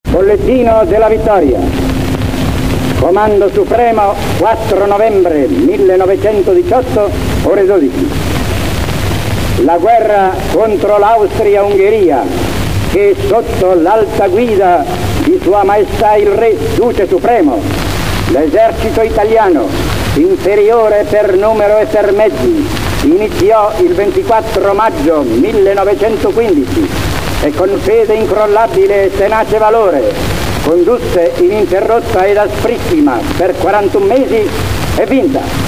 Bollettino della vittoria. Comando Supremo, 4 novembre 1918, ore 12. La guerra contro l'Austria-Ungheria, che sotto l'alta guida di Sua Maestà il Re Duce Supremo, l'esercito italiano, inferiore per numero e per mezzi, iniziò il 24 maggio 1915 e con fede incrollabile e tenace valore condusse ininterrotta ed asprissima per 41 mesi e vinta.